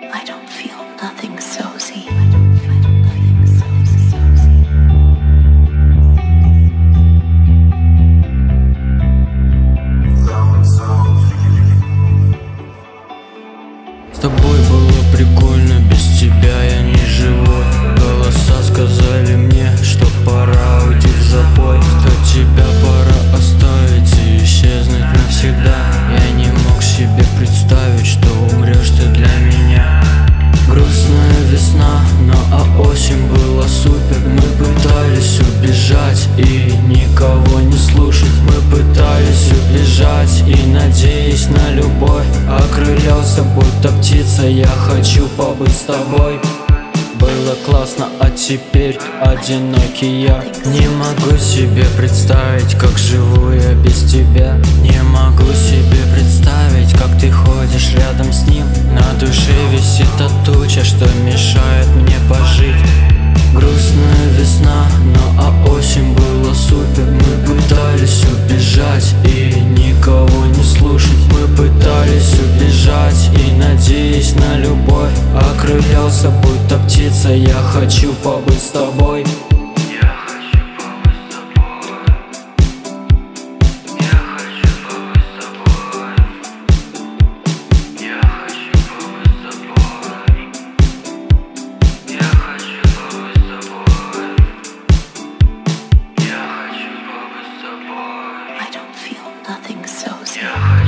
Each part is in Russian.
I don't feel nothing Sozy. С тобой было прикольно, без тебя я не живой. Голоса сказали мне, что пора уйти в запой, что тебя пора оставить и исчезнуть навсегда. Я не мог себе представить, что умрешь ты для меня. Грустная весна, но осень была супер. Мы пытались убежать и никого не слушать. Мы пытались убежать и надеясь на любовь. Окрылялся будто птица, я хочу побыть с тобой. Было классно, а теперь одинокий я. Не могу себе представить, как живу я без тебя. Не могу себе представить, как ты ходишь рядом с ним. На душе висит та туча, что мешает мне пожить. Грустная весна, но осень была супер. Мы пытались убежать и никого не слушать. Мы пытались убежать и надеясь на любовь. Окрылялся будто птица, я хочу побыть с тобой. I don't feel nothing Sozy.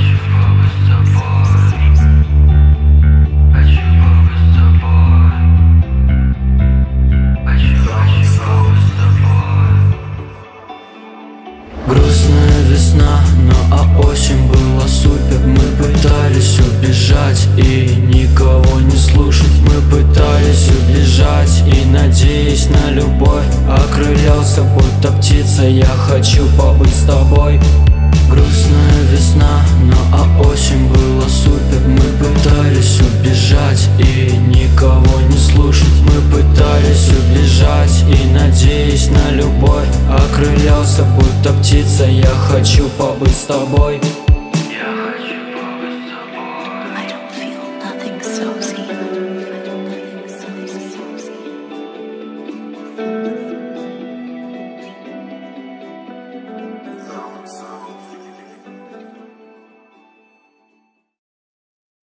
Грустная весна, но осень была супер. Мы пытались убежать и никого не слушать. Мы пытались убежать и надеясь на любовь. Окрылялся будто птица, я хочу побыть с тобой. Грустная весна, но осень была супер. Мы пытались убежать и никого не слушать. Мы пытались убежать и надеясь на любовь. Окрылялся будто птица, я хочу побыть с тобой.